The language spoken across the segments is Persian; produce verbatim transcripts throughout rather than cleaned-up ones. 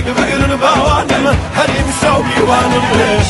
ببرن باوانم هری مساوی وانم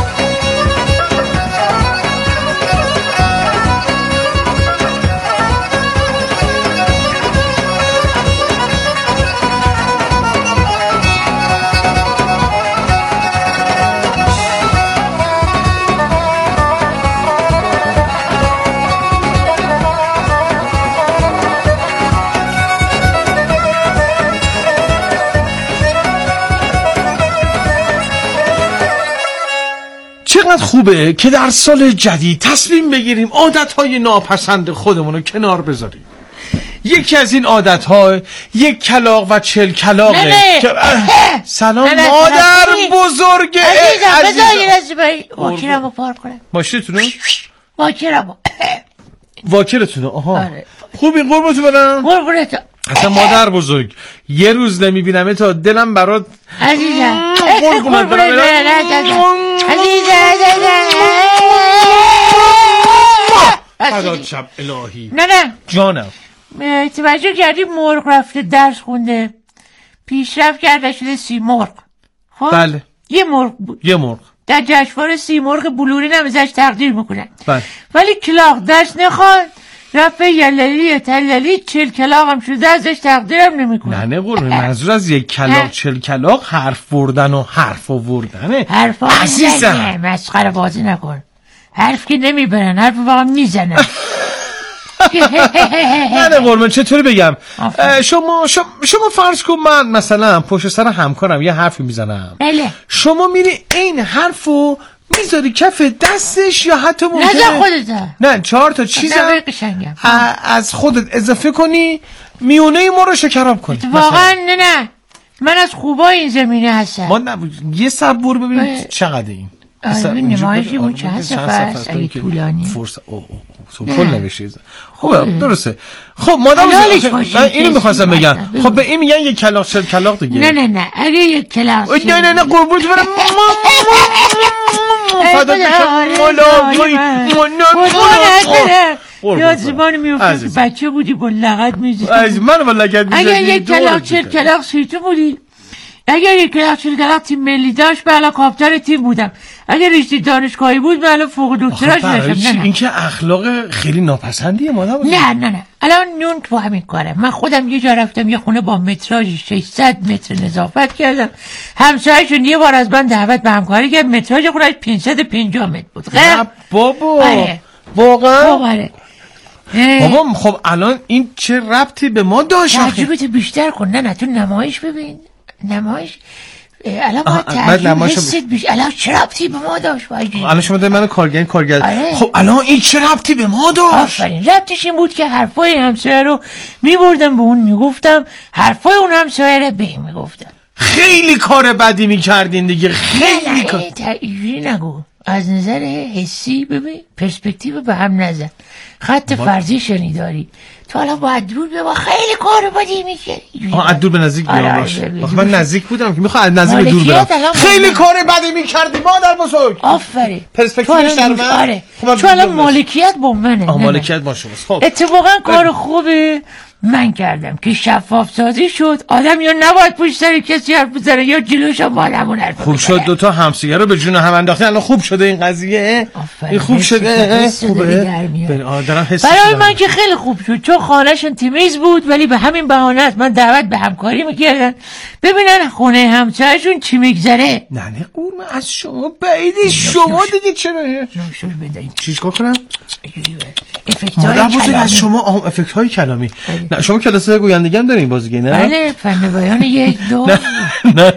چقدر خوبه که در سال جدید تصمیم بگیریم عادتهای ناپسند خودمون رو کنار بذاریم. یکی از این عادتها یک کلاغ و چل کلاغه که... سلام نه نه مادر بزرگ عزیزم بذار یه رسی باید واکرم رو پار کنم. ماشینتونه؟ واکرم واکرتونه آها خوبی قربونتو برم قربونتو اصلا مادر بزرگ یه روز نمیبینم تا دلم برات عزیزم قربونت برم عزیزم شب الهی نه نه جانم توجه کردی مرغ رفته درس خونده پیشرفت کرده شده سی مرغ خب بله یه مرغ بود یه مرغ در جشنواره سی مرغ بلوری هم ازش تقدیر میکنن بله ولی کلاغ درس نخوان رفت یللی تللی چل کلاغ هم شده ازش تقدیرم نمیکنه. نه نه قربون منظور از یک کلاغ چل کلاغ حرف بردن و حرف آوردنه. حرف آوردن مسخره بازی نکن. حرف که نمیبرن حرف واقعا میزنن. نه نه قربون چطوری بگم شما شما شما فرض کن من مثلا پشت سر همکارم یه حرفی میزنم بله شما میری این حرفو میذاری کف دستش یا حتی ممکنه نظر خودت نه چهار تا چیزم از خودت اضافه کنی میونه ما رو شکراب کنی واقعا نه نه من از خوبای این زمینه هستم ما نه یه صبر ببینید چقدر این این نمایشی بود چند صفحه است اگه طولانی فرصت اوه اوه کل نوشته خوبه درسته خب مادام اینو میخواستم بگم خب به این میگن یک کلاغ چل کلاغ دیگه نه نه نه اگه یک کلاغ نه نه نه قربونت برم فدا بشم مولا جوی مولا یا زبان میفته بچه بودی با لغت میزید از من با لغت میزید اگه یک کلاغ چل کلاغ سیتو بودی اگر یک کلاغ چل کلاغ تیم ملی داشت بالا کاپیتان تیم بودم اگر رشته دانشگاهی بود بالا فوق دکتراش داشتم. این که اخلاق خیلی ناپسندیه مادام. نه نه نه الان نون تو همین کاره. من خودم یه جا رفتم یه خونه با متراژ ششصد متر نظافت کردم همسایه‌شون یه بار از من دعوت به همکاری کرد متراژ خونه‌اش پانصد و پنجاه متر بود. خب بابا واقعا بابا بابا خب الان این چه ربطی به ما داشت؟ تعجبت بیشتر کن. نه نه تو نمایش ببین نمایش الان ما تعجب حست بیش الان چه ربطی به ما داشت باید الان شما داری منو کارگر کارگر خب الان این چه ربطی به ما داشت؟ آفرین ربطش این بود که حرفای همسایه رو میبردم به اون میگفتم حرفای اون همسایه رو به این میگفتم. خیلی کار بدی میکردین دیگه خیلی کار اینجوری نگو از نظر حسی ببین پرسپکتیو به هم نزن خط فرضی شنیداری تو حالا باید دور بیا خیلی کار بدی میکردی آه دور به نزدیک بیام باش من نزدیک بودم که میخوام از نزدیک دور برم خیلی کار بدی میکردی مادر بزرگ آفرین پرسپکتیوش در من آره چون الان مالکیت با منه مالکیت با شماست. خب اتفاقا کار خوبه من کردم که شفاف سازی شد آدم یا نباید پشت سر کسی حرف بزنه یا جلوش هم بالمون حرف خوب شد دوتا همسایه رو به جون هم انداختن الان خوب شده این قضیه این خوب شده خوبه برای من که خیلی خوب شد چون خانهشون تمیز بود ولی به همین بهانه است من دعوت به همکاری میکردن ببینن خونه همسایه‌شون چی میگذره. نه نه قرم از شما بعیدی شما دیگه چرا نوشور بدهیم چیز کار کنم افکت‌های کلامی از شما آم افکت‌های کلامی نه شما کلاس گویندگی هم دارین بازیگری نه؟ بله فن بیان یک دو نه نه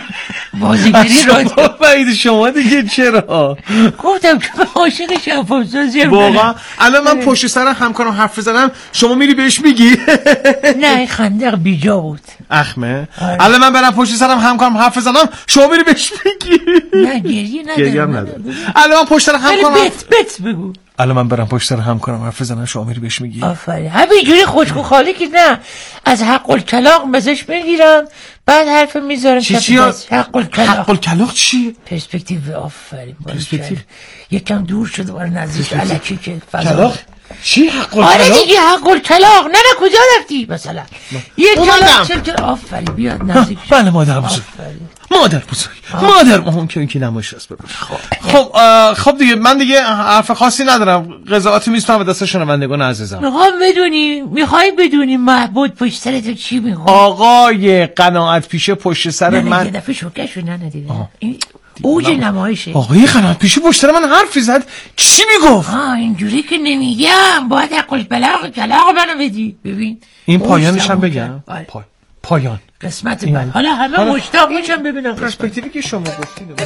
بازیگری رو بعید شما دیگه چرا گفتم که عاشق شفاف‌سازی واقعا الان من پشت سر همکارم حرف بزنم شما میری بهش میگی نه خندق بیجا بود اخمه الان من برم پشت سرم همکارم حرف بزنم شما میری بهش میگی نه گریه ندارم الان من پشت سر همکارم بت بت بگو الان من برم پشت سر همکارم حرف بزنم شما میری بهش میگی آفرین همینجوری خوشگو خالی که نه از حق الکلاغ مزش میگیرم بعد حرف میذارم چی چی حق الکلاغ حق الکلاغ چیه پرسپکتیو آفرین پرسپکتیو یکم دور شد ولی نزدیک الکی که کلاغ چی حق الطلاق؟ آره دیگه حق الطلاق. نه نه کجا رفتی مثلا؟ یه طلاق چل طلاق. آفرین بیاد نزدیک. بله مادر بزرگ. مادر بزرگ. مادر مهم که اینکه نمایش است ببین. خب خب دیگه من دیگه حرف خاصی ندارم. قضاوتی میسپارم به دست شنوندگان عزیزم. میخوام بدونی میخوای بدونی معبود پشت سر تو چی میگه؟ آقای قناعت پیشه پشت سر من. یه دفعه شوکه‌شو ندیدی. اوج نمایشه. آقای قناعت پیشه پشت سر من حرفی زد. چی میگفت؟ آه اینجوری که نمیگم. باید عقل بلاغ کلاغ منو بدی. ببین این پایانش هم بگم. پای. پایان قسمت بعد. حالا همه مشتاق میشن ببینن پرسپکتیوی که شما گفتید.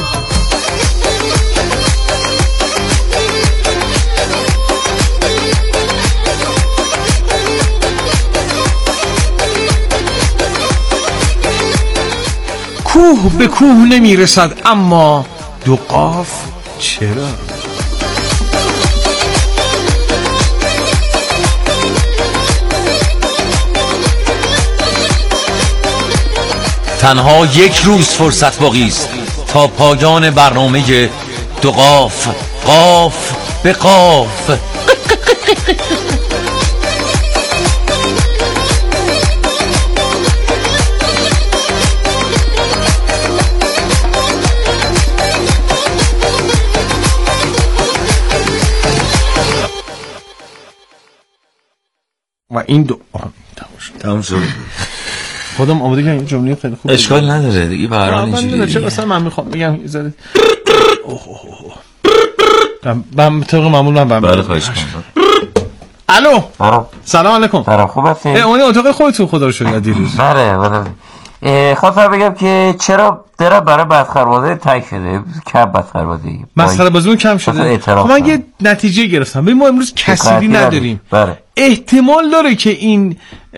کوه به کوه نمیرسد اما دو قاف چرا؟ تنها یک روز فرصت باقی است تا پایان برنامه دو قاف قاف به قاف. و این دو تمام شد. خودم آماده کردم. این جمله خیلی خوبه. اشکال نداره دیگه برنامه اینجوریه. چه اصلا من میخوام بگم زده. من طبق معمول من برم. بله خواهش می‌کنم. الو. برام. سلام علیکم. برام خوب هستین؟ اون اتاق خودتون خدا رو شکر دیروز. بله بله. خواستم بگم که چرا درا برای بدخروازی تک شده؟ کم بدخروازی. مسخره بازیمون کم شده. خب من یه نتیجه گرفتم. ببین ما امروز کسری نداریم. بله. احتمال داره که این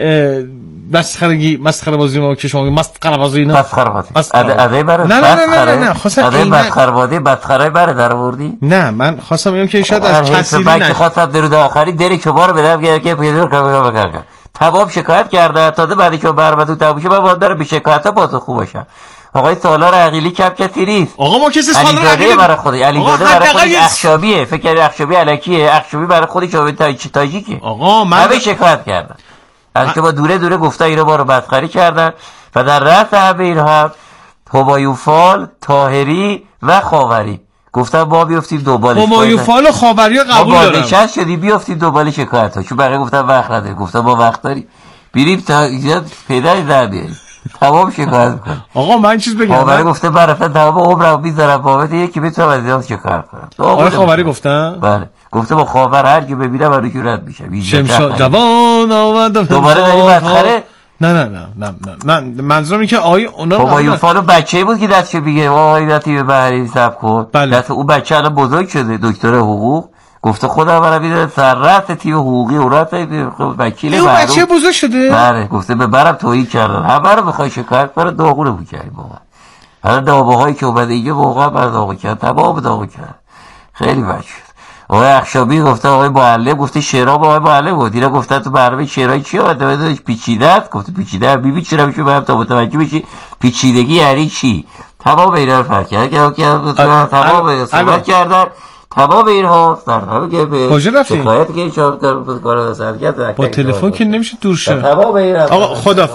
مسخرگی مسخره بازی ما که شما مسخره بازی اینا مسخره بازی اده برای نه نه نه نه نه خواستم اده مسخره بازی مسخره برای در آوردی. نه من خواستم بگم که شاید از کسری نشه. خواستم درود آخری دری کبار بدم که پیدا کنم بگم تباب شکایت کرده تازه بعدی که بربادو تبوشه بعد داره به شکایت پاسخ خوب باشه. آقای سالار عقیلی کم کسی نیست. آقا ما کسی سالار عقیلی برای خودی علی داده برای خودی اخشابیه. فکر کردی اخشابی الکیه؟ اخشابی برای خودی چه تاجیکی تاجیکی. آقا من همه شکایت کردن. از که با دوره دوره گفته اینا ما رو بدخری کردن و در رأس همه اینها هبایوفال، طاهری و خاوری گفتن ما بیافتیم دنبالش. هبایوفال و خاوری قبول دارم. ما با شدی بیافتیم دنبال شکایت ها. چون بقیه گفتن وقت نداره. گفتن ما وقت داریم. بریم تا پدری در بیاریم. تمام شکایت میکنم. آقا من چیز بگم. خاوری گفته برای تمام عمرم میذارم بابت یکی بتونم از اینا شکایت کنم. آقا خاوری گفتن؟ بله. گفته با خاور هر کی ببینم برای کی رد میشه. شمشاد جوان آمد دوباره داری بدخره. نه نه نه نه نه من منظورم اینه که آقای اونا بابا یوفالو بچه‌ای بود که دستش بگه آقای دتی به بهری صبر کن. دست اون بچه الان بزرگ شده دکتر حقوق. گفته خودم برام میذاره سررت تیم حقوقی اورات وکیل اون بچه بزرگ شده. بله گفته ببرم تویی کردن همه رو بخوای شکایت کنه داغونه می‌کردی بابا. حالا داغ‌هایی که اومده دیگه واقعا بر داغ کرد تمام داغ کرد. خیلی بچه آقای اخشابی گفته آقای معلم گفته شعرها با آقای معلم بود. اینا گفتن تو برنامه شعرهای چی اومده بده پیچیده است. گفته پیچیده بی بی چرا میشه برام تا متوجه بشی پیچیدگی یعنی چی. تمام اینا رو فرق کرد که تمام صحبت کردن. تمام اینها در حالی که به کجا رفتی؟ شکایت که چهار کار سرگرد با تلفن که نمیشه دور شه. تمام اینا آقا خدا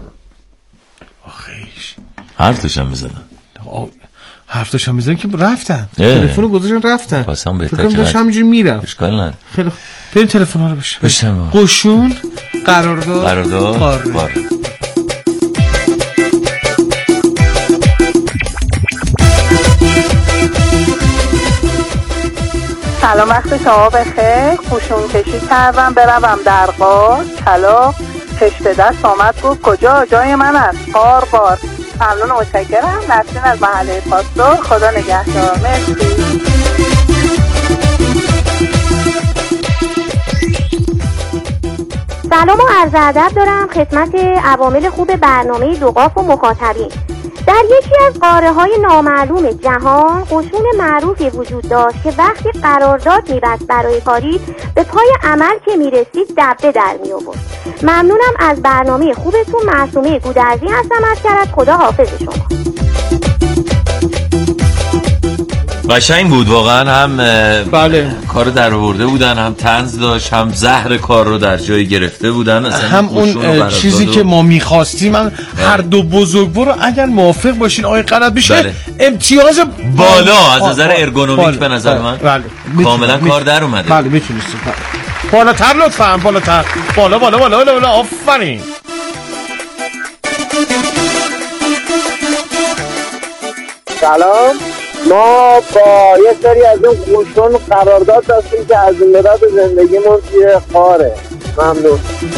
آخیش حرفشم میزدن. حرفش هم میزنن که رفتن تلفن رو گذاشتن رفتن. واسم بهتر فکر کنم داشت همینجوری میرم. اشکال نداره. خیلی بریم تلفن ها رو بشه. بشم. قشون قرارداد قرارداد بار. سلام وقت شما بخیر. قشون کشی کردم بروم درگاه کلا چشم به دست آمد گفت کجا جای من است بار بار. ممنون متشکرم. نسرین از محله پاستور. خدا نگهدار. مرسی. سلام و عرض ادب دارم خدمت عوامل خوب برنامه دو قاف و مخاطبین. در یکی از قاره‌های نامعلوم جهان قشون معروفی وجود داشت که وقتی قرارداد می‌بست برای کاری به پای عمل که می‌رسید دبه در می‌آورد. ممنونم از برنامه خوبتون. معصومه گودرزی هستم از کرج. خدا حافظ شما. قشنگ بود واقعا، هم بله کار در آورده بودن، هم طنز داشت، هم زهر کار رو در جای گرفته بودن، هم اون چیزی که ما می‌خواستیم. من هر دو بزرگوار رو اگر موافق باشین آقای قنات بشه بله. امتیاز بالا از نظر ارگونومیک به نظر من بله. کاملا کار در اومده. بله میتونید بالاتر لطفاً، بالاتر، بالا بالا بالا بالا, بالا. آفرین. سلام، ما با یه سری از اون گوشون قرارداد داشتیم که از این مداد زندگیمون توی خاره. ممنون.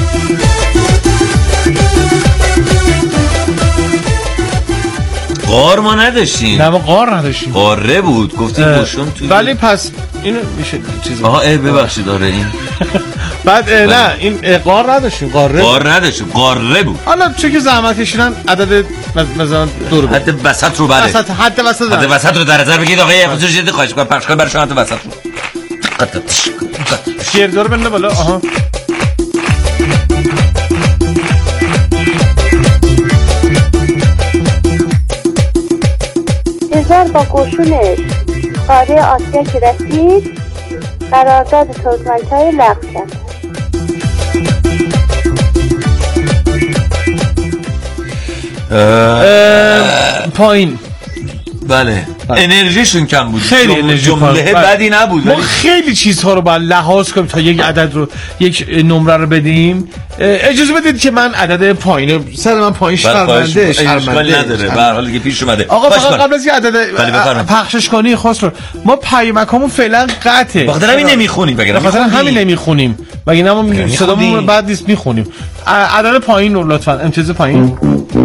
قار ما نداشتیم. نه ما قار نداشتیم، قاره بود. گفتیم گوشون توی ولی پس اینو میشه چیزی. آها ای ببخشید داره این بعد نه این قار نداشتیم، قاره قار نداشتیم، قاره بود. حالا چه که زحمت کشیدن عدد مثلا دور حد وسط رو بره، وسط حد وسط حد وسط رو در نظر بگیرید آقای خصوصی جدی خواهش می‌کنم پخش کنید برای شما حد وسط رو گردار بنده بالا. آها هزار با قشونش قاره آسیا که رسید قرارداد تورکمنچای لغو شد. پایین. بله انرژیشون کم بود، خیلی انرژی جمله بدی نبود. ما خیلی چیزها رو باید لحاظ کنیم تا یک عدد رو، یک نمره رو بدیم. اجازه بدید که من عدد پایین سر من پایین شرمنده شرمنده نداره به هر حال دیگه پیش اومده. آقا فقط قبل از اینکه عدد پخشش کنی خواست رو ما پیامکامون فعلا قطعه. بخاطر همین نمیخونیم، بگم بخاطر همین نمیخونیم، مگه ما صدامون بعد نیست میخونیم. عدد پایین رو لطفا امتیاز پایین.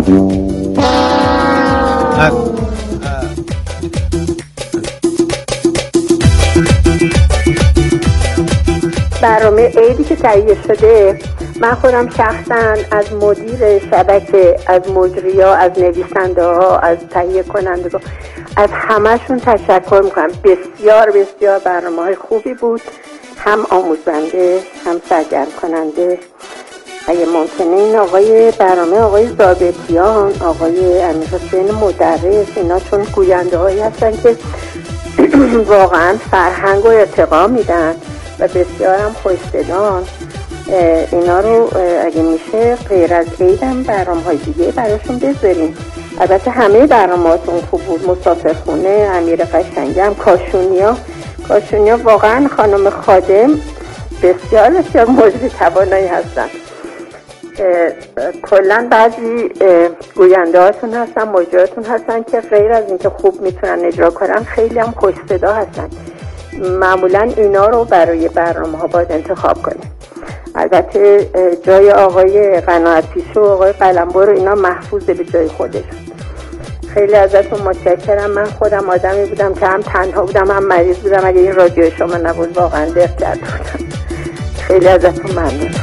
برنامه عیدی که تهیه شده، من خودم شخصا از مدیر شبکه، از مجری‌ها، از نویسنده‌ها، از تهیه کنندگان، از همه‌شون تشکر میکنم. بسیار بسیار برنامه‌های خوبی بود، هم آموزنده هم سرگرم کننده. اگه ممکنه این آقای برنامه آقای ضابطیان، آقای امیرحسین مدرس، اینا چون گوینده هایی هستن که واقعا فرهنگ و ارتقا میدن و بسیار هم خوش‌صدان، اینا رو اگه میشه غیر از عیدم برنامه های دیگه براشون بذاریم. البته همه برنامه‌هاتون خوب بود، مسافرخونه، امیر قشنگم، کاشونیا کاشونیا واقعا خانم خادم بسیار بسیار مجری توانایی هستن. کلا بعضی گوینده هاتون هستن، مجریاتون هستن که غیر از اینکه خوب میتونن اجرا کنن خیلی هم خوش صدا هستن. معمولا اینا رو برای برنامه ها باید انتخاب کنیم. البته جای آقای قناعت‌پیشه و آقای قلمبر رو اینا محفوظه به جای خودشون. خیلی ازتون متشکرم. من خودم آدمی بودم که هم تنها بودم هم مریض بودم، اگه این رادیو شما نبود واقعا دق کرده بودم. خیلی ازتون ممنونم.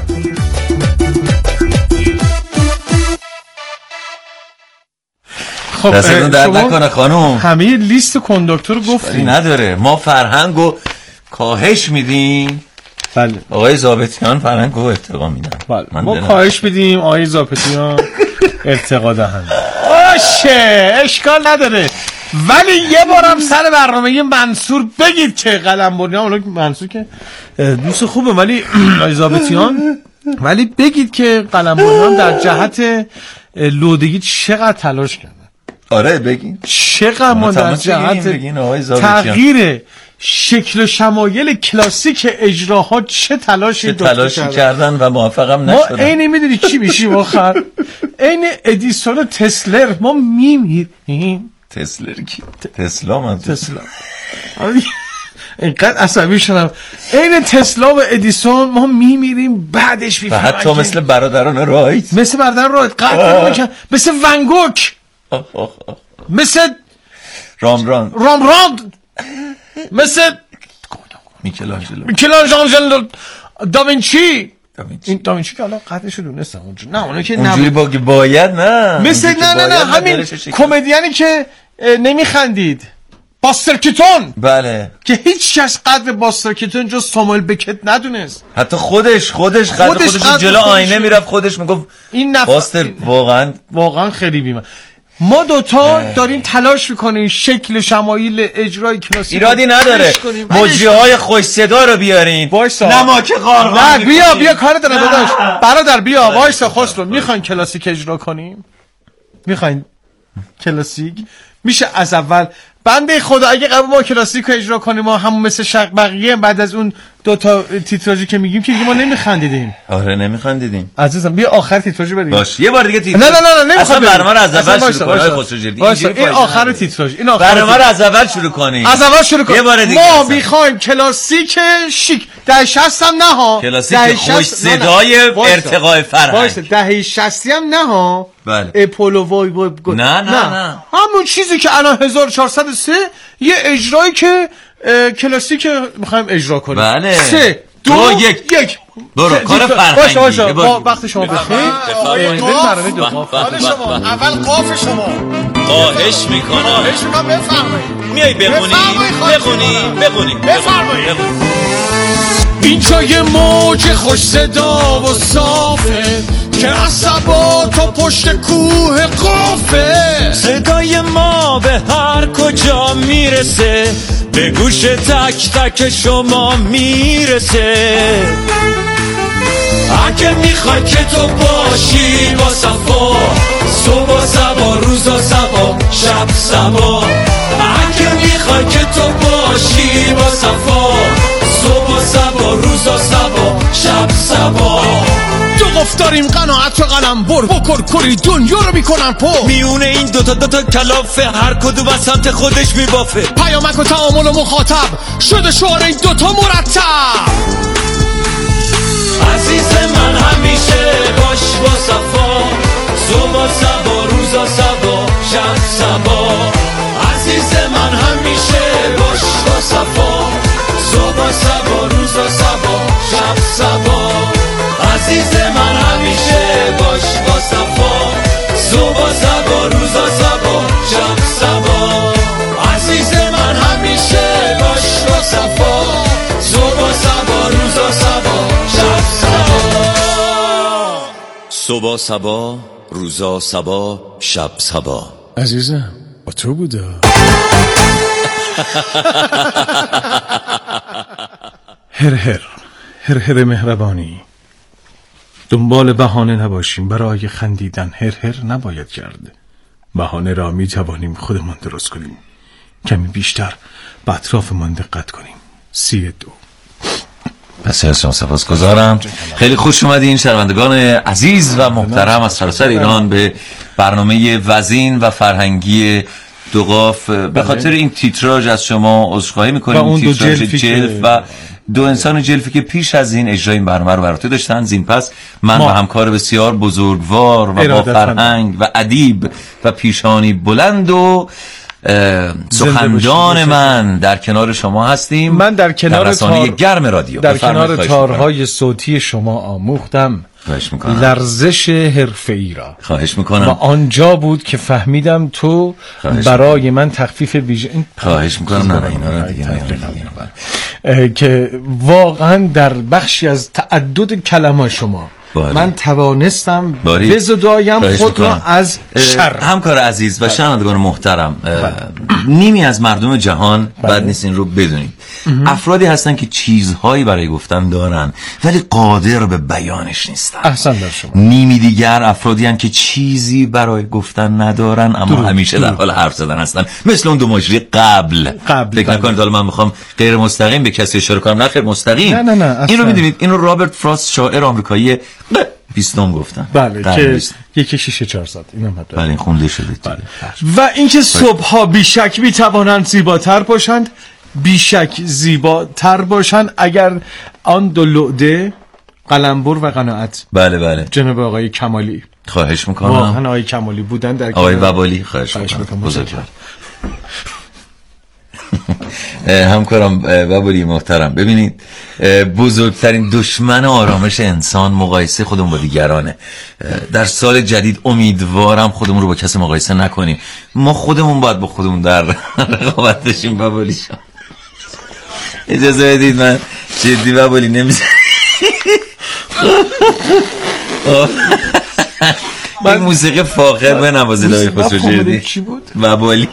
خب دستتون درد نکنه خانم، همه لیست کنداکتور گفتیم نداره. ما فرهنگو کاهش میدیم. بله آقای ضابطیان فرهنگو ارتقا میدن. بله ما کاهش میدیم، آقای ضابطیان ارتقا دهند. باشه اشکال نداره، ولی یه بارم سر برنامه منصور بگید که قلمبریان، اون منصور که دوست خوبه ولی آقای ضابطیان، ولی بگید که قلمبریان در جهت لودگی چقدر تلاش کردن. آره بگین چقدر ما در جهت تغییر شکل و شمایل کلاسیک اجراها چه تلاشی تلاشی کردن. کردن و موفقم نشدن. ما عین میدونی چی میشیم آخر؟ عین ادیسون و تسلر ما میمیریم. تسلر کی؟ تسلا من تسلا اینقدر عصبی شدم. عین تسلا و ادیسون ما میمیریم بعدش میفهمیم. حتی مثل برادران رایت، مثل برادران رایت قطع میکنن، مثل ونگوک، مثل رامبراند رامبراند مثل میکلانجلو میکلانجلو داوینچی. این داوینچی که الان قطعش رو دونستم اونجا، نه اونو که اونجوری با باید نه مثل نه نه نه همین کمدیانی که نمیخندید، باستر کیتون. بله که هیچ کس قدر باستر کیتون جز ساموئل بکت ندونست. حتی خودش خودش قدر خودش, خودش جلو آینه میرفت خودش میگفت این نف... باستر واقعا واقعا خیلی بیمه. ما دوتا داریم تلاش میکنیم شکل شمایل اجرای کلاسیک ایرادی نداره، مجریهای خوش صدا رو بیارین. وایسا نماک قارقان. نه بیا بیا کار داره داداش. برادر بیا وایسا. خسرو میخواین کلاسیک اجرا کنیم؟ میخواین کلاسیک؟ میشه از اول بنده خدا اگه قبل ما کلاسیک رو اجرا کنیم ما همون مثل شق بقیه بعد از اون دو تا تیتراژی که میگیم که دیگه ما نمیخندیدیم. آره نمیخندیدیم عزیزم. بیا آخر تیتراژی بریم. باش یه بار دیگه تیتراژ. نه نه نه نه اصلا برنامه رو از اول شروع کنیم. خسرو جدی این آخر تیتراژ. این آخر برنامه رو از اول شروع کنیم. از اول شروع کنیم. یه بار دیگه ما میخوایم کلاسیک شیک دهه شصت هم نه ها. کلاسیک خوش صدای ارتقای فرهنگ. وایس دهه شصت هم نه ها. بله. اپولو وای وای نه نه نه همون چیزی که الان هزار و چهارصد و سه یه اجرایی که کلاسیک میخوایم اجرا کنیم. بله. سه دو, دو یک یک برو کار فرهنگی. باشه باشه با وقت شما بخیر. بریم برنامه دو قاف. شما اول قاف شما. خواهش میکنم خواهش میکنم بفرمایید. میای بخونی بخونی بخونی بفرمایید. اینجا یه موج خوش صدا و صافه که عصبا تا پشت کوه قافه. صدای ما به هر کجا میرسه، به گوش تک تک شما میرسه. اگه میخوای که تو باشی با صفا، صبح صبا روزا صبا شب صبا. اگه میخوای که تو باشی با صفا، صبح صبا روزا صبا شب صبا. دو قف داریم قناعت و قلم بر بکر کری دنیا رو میکنن پو. میونه این دوتا دوتا کلافه، هر کدوم از سمت خودش میبافه. پیامک و تعامل و مخاطب شده شعار این دوتا مرتب. عزیز من همیشه باش با صفا، صبح صبا روزا صبا شب صبا. عزیز من همیشه باش با صفا، صبح صبا روزا صبا شب صبا. عزیز من همیشه باش با صفا، صبح صبا روزا صبا شب صبا. عزیز من همیشه باش با صفا، صبح صبا روزا صبا شب صبا. صبح صبا روزا صبا شب صبا. عزیزم با تو بوده. هر هر هر هر مهربانی، دنبال بهانه نباشیم، برای خندیدن هر هر نباید کرد. بهانه را می توانیم خودمان درست کنیم. کمی بیشتر به اطرافمان دقت کنیم. سی دو. بسیار سپاسگزارم. خیلی خوش اومدین شنوندگان عزیز و محترم از سراسر ایران به برنامه وزین و فرهنگی دو قاف. به خاطر این تیتراژ از شما عذرخواهی میکنیم. این تیتراژ جلف و دو انسان جلفی که پیش از این اجرای این برنامه رو براتون داشتن. زین پس من و همکار بسیار بزرگوار و با فرهنگ و ادیب و پیشانی بلند و سخنجان من در کنار شما هستیم. من در کنار رسانه گرم رادیو در کنار تارهای صوتی شما آموختم خواهش میکنم لرزش حرفه‌ای را. خواهش میکنم. و آنجا بود که فهمیدم تو برای من تخفیف ویژه. خواهش میکنم. نه اینا رو دیگه که واقعا در بخشی از تعدد کلمات شما باری. من توانستم بزدایم خود را از شر. همکار عزیز و شنوندگان محترم، نیمی از مردم جهان بد نیست این رو بدونید. افرادی هستن که چیزهایی برای گفتن دارن ولی قادر به بیانش نیستن. احسن در شما. نیمی دیگر افرادی هستن که چیزی برای گفتن ندارن اما درو. همیشه در حال حرف زدن هستن، مثل اون دو مجری قبل. قبل فکر نکنید حالا من میخوام غیر مستقیم به کسی اشاره کنم، نه خیر مستقیم. نه نه نه اینو میدونید، اینو رابرت فراست شاعر آمریکایی بیستم گفتن. بله که یکی شیشه چهارصد اینم حتما. بله خونده شده. بله. و اینکه صبح‌ها بیشک میتوانند زیباتر باشند، بیشک زیباتر باشند اگر آن دو لعده قلمبر و قناعت. بله بله جناب آقای کمالی. خواهش میکنم. واقعا آقای کمالی بودن در آقای وبالی. خواهش میکنم. بزرگوار. همکارم وبالی محترم، ببینید بزرگترین دشمن آرامش انسان مقایسه خودمون با دیگرانه. در سال جدید امیدوارم خودمون رو با کسی مقایسه نکنیم. ما خودمون باید با خودمون در رقابت بشیم. وبالی شما اجازه بدید من جدی وبالی نمیزنم. این موسیقی فاخر به نوازی داری خسروجردی کی بود؟ وبالی.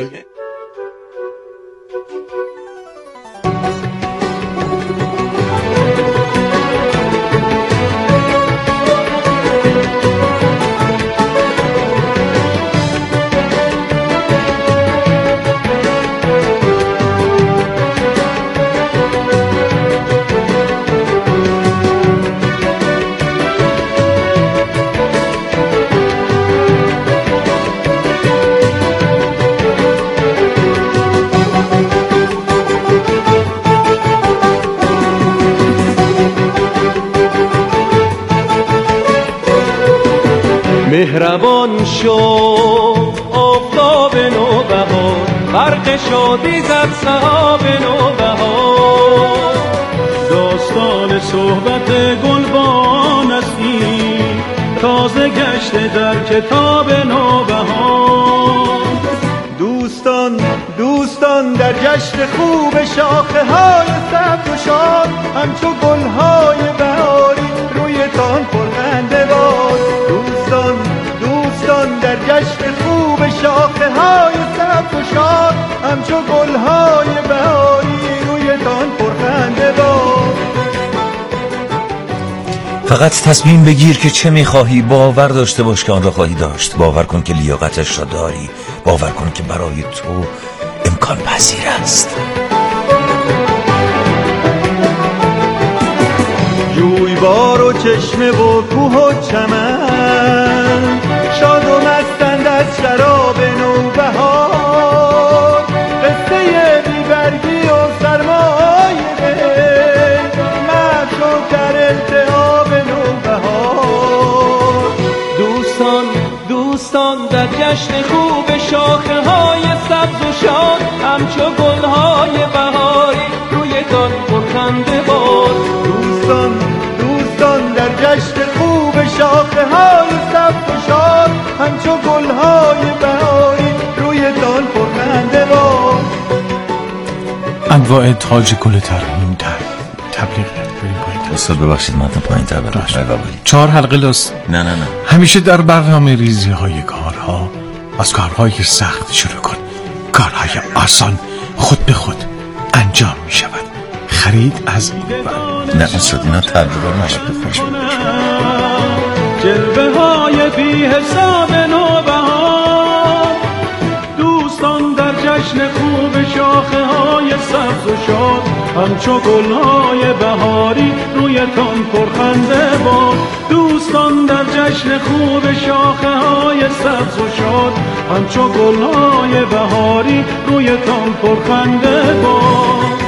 مهربان شو آفتاب نوبهار، برق شادی زد سحاب نوبهار. داستان صحبت گلبان استی تازه گشته در کتاب نوبهار. دوستان دوستان در جشن خوب شاخه های سبز و شاد، همچو گل های بهاری روی تان پرخنده باد. دوستان دوستان در جشن خوب شاخه های سبز و شاد، همچو گل های بهاری روی تان پرخنده باد. فقط تصمیم بگیر که چه میخواهی، باور داشته باش که آن را خواهی داشت. باور کن که لیاقتش را داری، باور کن که برای تو امکان پذیر است. جویبار و چشمه و کوه و چمن، شاد و مستند از شراب نوبهار. قصه بیبرگی و سرمای دل، مشو در التهاب نوبهار. دوستان دوستان در جشن خوب شاخه های سبز و شاد، همچو گل های بهاری روی دان پرخنده باد. دوستان دوستان در جشن خوب شاخه های سبز و شاد، همچو گل های بهاری روی دان پرخنده باد. انواع تاج گل ترحیم در تبلیغ بریم پایین. استاد ببخشید من تا پایین تر برم. چهار حلقه لست. نه نه نه همیشه در برنامه ریزی های کارها از کارهای سخت شروع کن. کارهای آسان خود به خود انجام می شود. خرید از نه استاد اینا تجربه نشده. جلوه های بی حساب نوبهار. دوستان در جشن خوب شاخه های سبز و شاد، همچو گل های بهاری روی تان پرخنده باد. دوستان در جشن خوب شاخه های سبز و شاد، همچو گل های بهاری روی تان پرخنده باد.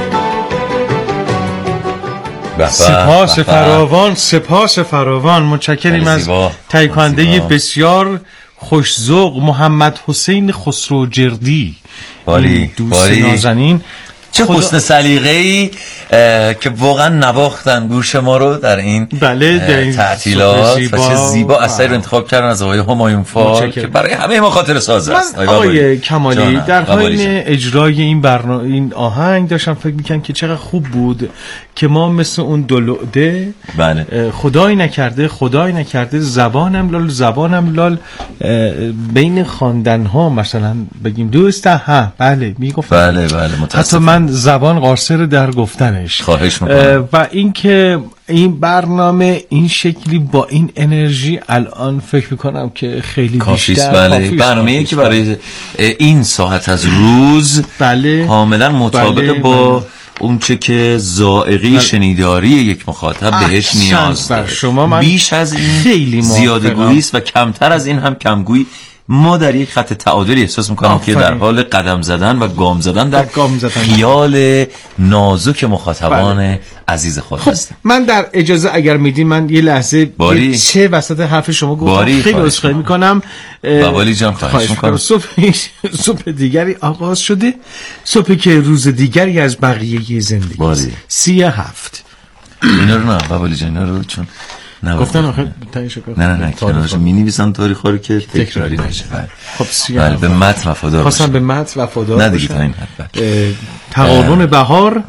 سپاس فراوان، سپاس فراوان. متشکریم از تهیه کننده بسیار خوش‌ذوق محمد حسین خسروجردی. باری دوست نازنین، چه حسن سلیقه‌ای که واقعا نواختن گوش ما رو در این بله در این تعطیلات و چه زیبا اثر رو انتخاب کردن از آقای همایون فال که برای همه ما خاطر ساز است. آقای کمالی در حین اجرای این برنامه این آهنگ داشتم فکر می‌کردم که چقدر خوب بود که ما مثل اون دلوده بله خدای نکرده خدای نکرده زبانم لال زبانم لال بین خواندن‌ها مثلا بگیم دوست ها بله میگفت بله بله حتی من زبان قاصر در گفتنش. خواهش میکنم. و اینکه این برنامه این شکلی با این انرژی الان فکر میکنم که خیلی بیشتر بله. برنامه‌ای که برای این ساعت از روز بله کاملا مطابق بله. با بله. اون چه که ذائقه شنیداری یک مخاطب بهش نیاز داره. شما من بیش از این خیلی زیاده گویی است و کمتر از این هم کمگویی. ما در یک خط تعادلی احساس میکنم که در حال قدم زدن و گام زدن در گام زدن. خیال نازک مخاطبان بله. عزیز خود خب هستم. من در اجازه اگر میدین من یه لحظه باری. چه وسط حرف شما گفتم خیلی عذرخواهی میکنم. بابالی جان خواهش میکنم. صبح صبح دیگری آغاز شده، صبحی که روز دیگری از بقیه زندگی است. سی هفت اینا رو نه بابالی جان اینا رو چون گفتن آخه تایشو نه نه نه کنارش می‌نویسن طوری خوری که تکراری نشه. خب بله به متن وفادار خواستم به متن وفادار نه دیگه تا این حد تقارن بهار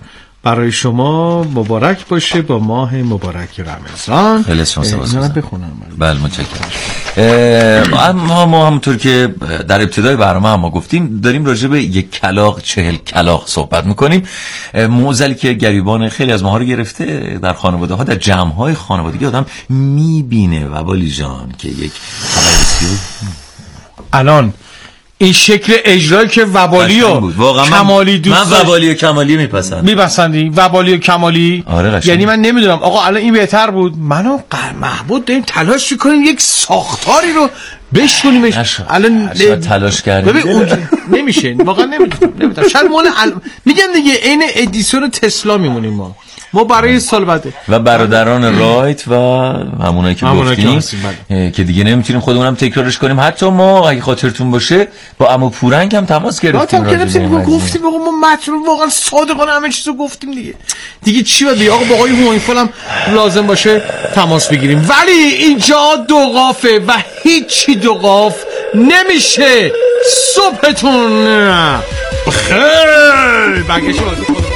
برای شما مبارک باشه با ماه مبارک رمضان. خیلی از شما سپاسگزارم. بخونم. بله متشکرم. اما ما همونطور که در ابتدای برنامه هم ما گفتیم داریم راجع به یک کلاغ چهل کلاغ صحبت میکنیم. موزلی که گریبان خیلی از ماها رو گرفته در خانواده ها، در جمع های خانوادگی آدم میبینه. وبالی جان که یک الان این شکل اجرایی که وبالی و کمالی دوست من وبالی و کمالی میپسندم. میپسندی وبالی و کمالی؟ آره قشنگ. یعنی من نمیدونم آقا الان این بهتر بود. منو محبود داریم تلاش میکنیم یک ساختاری رو بشونیمش. الان تلاش کردیم ببین اونجا نمیشه، واقعا نمیدونم نمیدونم شاید مال ال... میگم دیگه عین ادیسون تسلا میمونیم ما ما برای سال بعد. و برادران رایت و همونایی که گفتیم که, که دیگه نمیتونیم خودمونم تکرارش کنیم. حتی ما اگه خاطرتون باشه با عمو پورنگ هم تماس گرفتیم، گرفتیم گفتیم آقا ما متن واقعا صادقانه همه چیزو گفتیم دیگه. دیگه چی باید آقا با آقای هوینفول هم لازم باشه تماس بگیریم. ولی اینجا دو قافه و هیچی دو قاف نمیشه. صبحتون بخیر. بگش بازی خود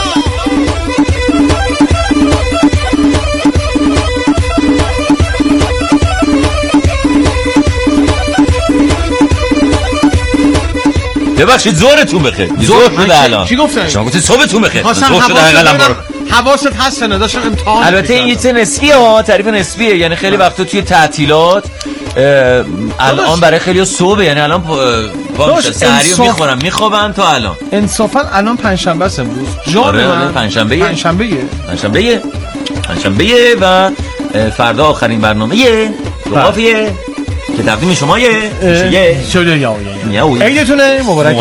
ببخشید زورتون بخیر. زور شده الان. چی گفتن؟ شما گفتید صبحتون بخیر. زور شده حقیقتا. حواست هست نه داشتم امتحان. البته این یه نسبیه ها، تعریف نسبیه. یعنی خیلی وقتا توی تعطیلات الان برای خیلی صبح، یعنی الان باشه سحریو میخورم میخوابن تا الان. انصافا الان پنجشنبه است امروز. آره پنجشنبه پنجشنبه پنجشنبه پنجشنبه و فردا آخرین برنامه قافیه که تقدیم شما یه یه شده یا یا عیدتونه مبارک.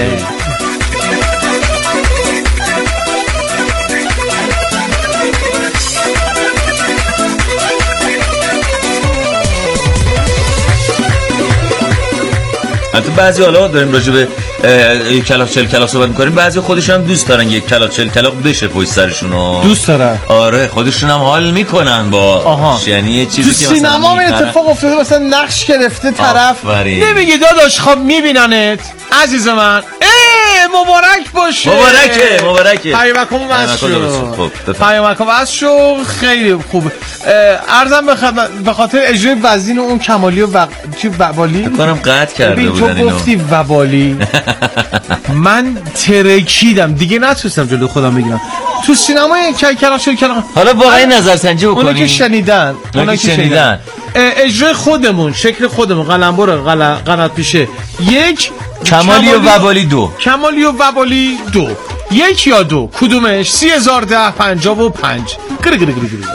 البته بعضی حالا داریم راجع به یک کلاغ چهل کلاغ صحبت می‌کنیم، بعضی خودشون هم دوست دارن یک کلاغ چهل کلاغ بشه پشت سرشون. دوست دارن. آره خودشون هم حال میکنن با یعنی یه چیزی که مثلا سینما هم اتفاق افتاده مثلا نقش گرفته طرف نمیگه داداش خب میبیننت عزیز من مبارک باشه. مبارکه مبارکه. پیامکم واسه شو. پیامکم واسه شو خیلی خوبه. عرضم به خاطر اجرای وزین اون کمالی و وق... چی وبالی کارم قطع کرده بودن اینو. تو گفتی وبالی من ترکیدم دیگه نتونستم جلو خودم بگیرم. تو سینمای کلکلا شو کلا حالا واقعا نظرسنجی بکنیم. اونایی که شنیدن اونایی که شنیدن اجرای خودمون شکل خودمون قلمبر قنات پیشه یک کمالی و وبالی دو کمالی و وبالی دو یک یا دو کدومش سی هزار ده پنجاه و پنج گره گره گره گره.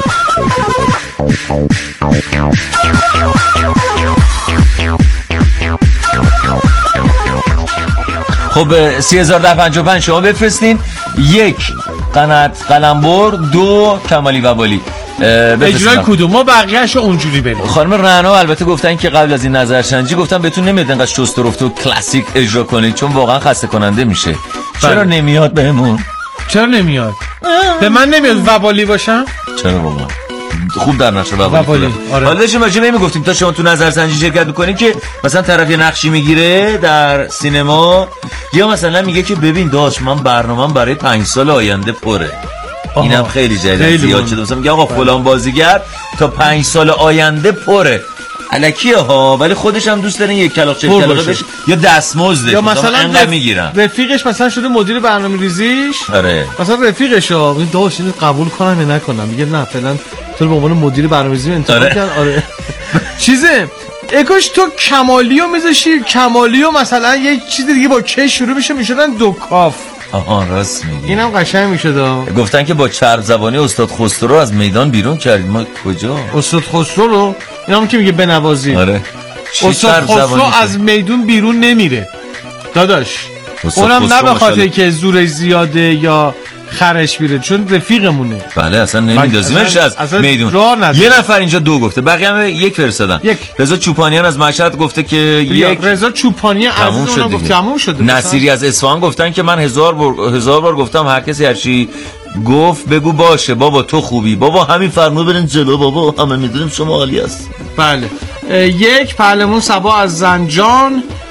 خب سی هزار ده پنجاه و پنج شما بفرستین. یک قنات قلمبر، دو کمالی وبالی. اجرای کدوم ما بقیه‌اش اونجوری بریم. خانم رعنا البته گفتن که قبل از این نظرسنجی گفتن بهتون نمیاد انقدر شست و رفت و کلاسیک اجرا کنید چون واقعا خسته کننده میشه. چرا نمیاد بهمون؟ چرا نمیاد؟ به من نمیاد وبالی باشم؟ چرا بابا؟ خوب در نقش وبالی. آره. حالا داشتیم راجع به این میگفتیم تا شما تو نظرسنجی شرکت میکنین که مثلا طرف یه نقشی میگیره در سینما یا مثلا میگه که ببین داش من برنامه‌ام برای پنج سال آینده پره. اینم خیلی جدیه زیاد شده. مثلا میگه آقا فلان بازیگر تا پنج سال آینده پره. الکیه ها ولی خودش هم دوست داره یک کلاغ چهل کلاغ بشه یا دستمزد یا مثلا انقدر میگیرن. رفیقش مثلا شده مدیر برنامه‌ریزیش. آره. مثلا رفیقش ها این داش اینو قبول کنم یا نکنم میگه نه فعلا تو به عنوان مدیر برنامه‌ریزی انتخاب کن. آره. چیزه اکاش تو کمالیو میذاشی کمالیو مثلا یه چیز دیگه با که شروع بشه میشدن دو کاف. آها راست میگی. اینم قشنگ میشد. گفتن که با چرب زبانی استاد خسرو رو از میدان بیرون کردیم. ما کجا؟ استاد خسرو رو اینم که میگه بنوازی. آره. استاد خسرو از میدون بیرون نمیره. داداش. اونم نه به خاطر که زورش زیاده یا خرش میره چون رفیقمونه. بله اصلا نمیدازیمش از, از میدون. یه نفر اینجا دو گفته بقیه هم یک فرستادن. یک. رضا چوپانیان از مشهد گفته که یک. رضا چوپانیان از اون گفت تموم شده. نصیری از اصفهان گفتن که من هزار بار هزار بار گفتم هر کسی هر چی گفت بگو باشه بابا تو خوبی بابا همین فرمو برین جلو بابا همه میدونیم شما عالی است. بله. یک پهلمون صبا از زنجان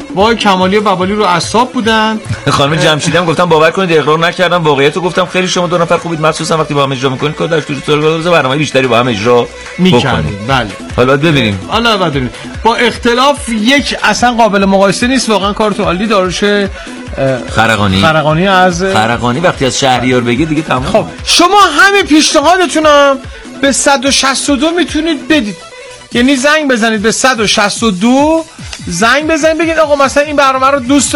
وای کمالی و ببالی رو اعصاب بودن. خانم جمشیدی هم گفتم باور کنید اقرار نکردم، واقعیتو گفتم. خیلی شما دو نفر خوبید، مخصوصا وقتی با هم اجرا میکنید که در طول برنامه بیشتری با هم اجرا میکنید. بله حالا ببینیم حالا بعد ببینیم با اختلاف یک اصلا قابل مقایسه نیست. واقعا کارتون عالی. داروش خرقانی خرقانی از خرقانی وقتی از شهریار بگه دیگه تمام. خب شما همه پیشنهادتونم به صد و شصت و دو میتونید بدید، یعنی زنگ بزنید به صد و شصت و دو، زنگ بزنید بگید آقا مثلا این برنامه رو دوست